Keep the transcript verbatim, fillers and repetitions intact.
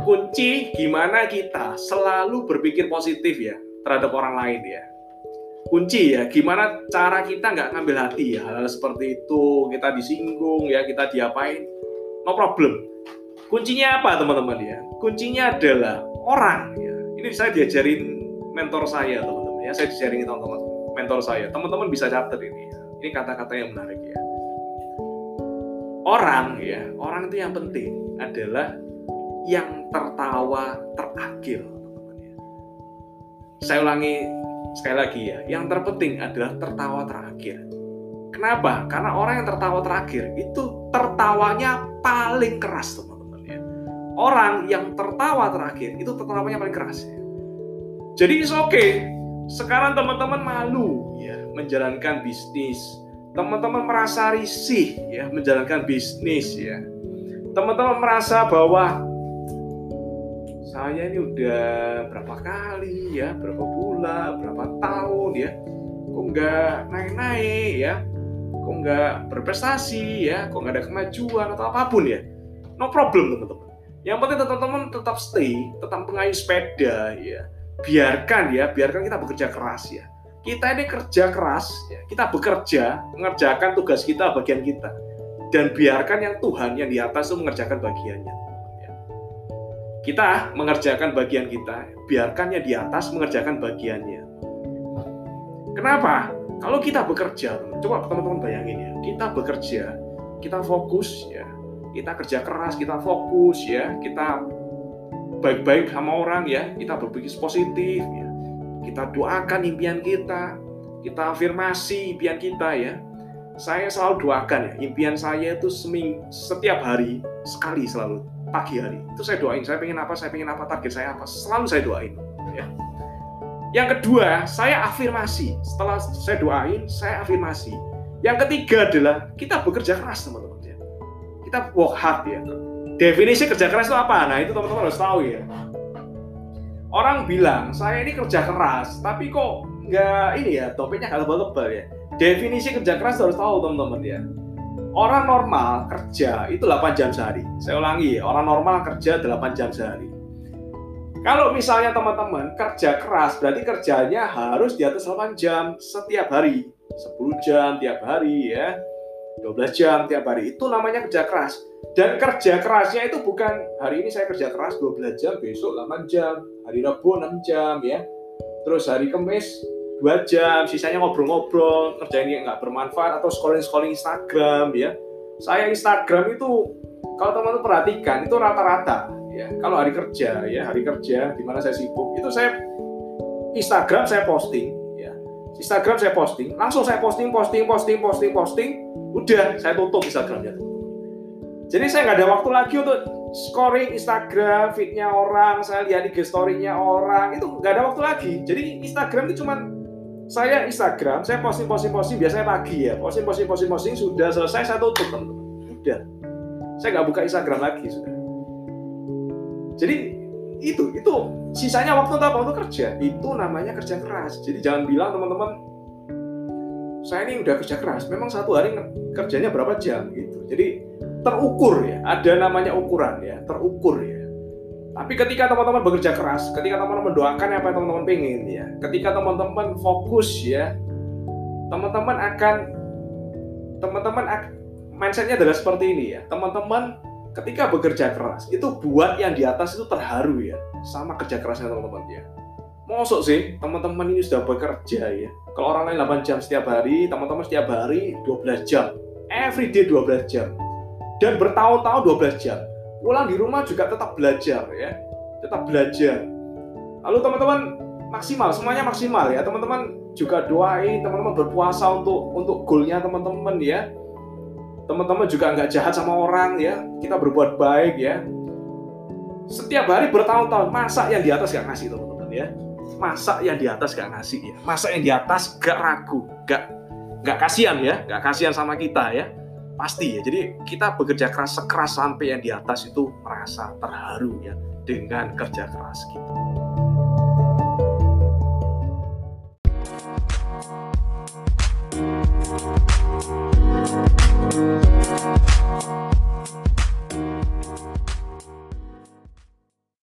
kunci gimana kita selalu berpikir positif ya terhadap orang lain ya. Kunci ya, gimana cara kita nggak ngambil hati ya hal seperti itu, kita disinggung ya, kita diapain, no problem. Kuncinya apa teman-teman ya? Kuncinya adalah orang ya. Ini saya diajarin mentor saya teman-teman ya, saya diajarin teman-teman mentor saya. Teman-teman bisa catat ini ya. Ini kata-kata yang menarik ya. Orang ya, orang itu yang penting adalah yang tertawa terakhir teman-teman ya. Saya ulangi sekali lagi ya, yang terpenting adalah tertawa terakhir. Kenapa? Karena orang yang tertawa terakhir itu tertawanya paling keras teman-teman ya. Orang yang tertawa terakhir itu tertawanya paling keras ya. Jadi it's okay. Sekarang teman-teman malu ya menjalankan bisnis. Teman-teman merasa risih ya menjalankan bisnis ya. Teman-teman merasa bahwa saya ini udah berapa kali ya, berapa bulan, berapa tahun ya, kok nggak naik-naik ya, kok nggak berprestasi ya, kok nggak ada kemajuan atau apapun ya. No problem teman-teman. Yang penting teman-teman tetap stay, tetap mengayuh sepeda ya. Biarkan ya, biarkan kita bekerja keras ya. Kita ini kerja keras ya, kita bekerja, mengerjakan tugas kita, bagian kita. Dan biarkan yang Tuhan yang di atas itu mengerjakan bagiannya. Kita mengerjakan bagian kita, biarkan yang di atas mengerjakan bagiannya. Kenapa? Kalau kita bekerja, coba teman-teman bayangin ya, kita bekerja, kita fokus ya, kita kerja keras, kita fokus ya, kita baik-baik sama orang ya, kita berpikir positif ya, kita doakan impian kita, kita afirmasi impian kita ya. Saya selalu doakan ya, impian saya itu seming, setiap hari sekali selalu. Pagi hari itu saya doain, saya pengen apa, saya pengen apa, target saya apa, selalu saya doain ya. Yang kedua, saya afirmasi. Setelah saya doain, saya afirmasi. Yang ketiga adalah kita bekerja keras teman-teman ya. Kita work hard ya. Definisi kerja keras itu apa? Nah itu teman-teman harus tahu ya. Orang bilang saya ini kerja keras, tapi kok nggak ini ya, topiknya nggak tebal-tebal ya. Definisi kerja keras harus tahu teman-teman ya. Orang normal kerja itu delapan jam sehari. Saya ulangi, orang normal kerja delapan jam sehari. Kalau misalnya teman-teman kerja keras, berarti kerjanya harus di atas delapan jam setiap hari. sepuluh jam tiap hari ya. dua belas jam tiap hari. Itu namanya kerja keras. Dan kerja kerasnya itu bukan hari ini saya kerja keras dua belas jam, besok delapan jam, hari Rabu enam jam ya. Terus hari Kamis dua jam, sisanya ngobrol-ngobrol, kerjaan yang nggak bermanfaat atau scrolling-scrolling Instagram ya. Saya Instagram itu kalau teman-teman perhatikan itu rata-rata ya. Kalau hari kerja ya, hari kerja di mana saya sibuk, itu saya Instagram saya posting ya. Instagram saya posting, langsung saya posting, posting, posting, posting, posting, udah saya tutup Instagramnya. Jadi saya nggak ada waktu lagi untuk scrolling Instagram, feed-nya orang, saya lihat I G story-nya orang, itu nggak ada waktu lagi. Jadi Instagram itu cuman saya Instagram, saya posting, posting, posting, biasanya pagi ya, posting, posting, posting, posting, sudah selesai saya tutup teman-teman. Udah, saya nggak buka Instagram lagi sudah. Jadi itu, itu sisanya waktu untuk waktu kerja, itu namanya kerja keras. Jadi jangan bilang teman-teman, saya ini udah kerja keras, memang satu hari kerjanya berapa jam gitu. Jadi terukur ya, ada namanya ukuran ya, terukur ya. Tapi ketika teman-teman bekerja keras, ketika teman-teman mendoakan apa yang teman-teman pengen ya, ketika teman-teman fokus ya, teman-teman akan, teman-teman mindsetnya adalah seperti ini ya, teman-teman ketika bekerja keras, itu buat yang di atas itu terharu ya, sama kerja kerasnya teman-teman ya. Mosok sih, teman-teman ini sudah bekerja ya, kalau orang lain delapan jam setiap hari, teman-teman setiap hari dua belas jam, every day dua belas jam, dan bertahun-tahun dua belas jam. Pulang di rumah juga tetap belajar ya, tetap belajar. Lalu teman-teman maksimal, semuanya maksimal ya. Teman-teman juga doain, teman-teman berpuasa untuk untuk goalnya teman-teman ya. Teman-teman juga nggak jahat sama orang ya. Kita berbuat baik ya. Setiap hari bertahun-tahun, masa yang di atas nggak ngasih teman-teman ya. Masa yang di atas nggak ngasih ya. Masa yang di atas nggak ragu, nggak nggak kasihan ya, nggak kasihan sama kita ya. Pasti ya, jadi kita bekerja keras sekeras sampai yang di atas itu merasa terharu ya dengan kerja keras kita.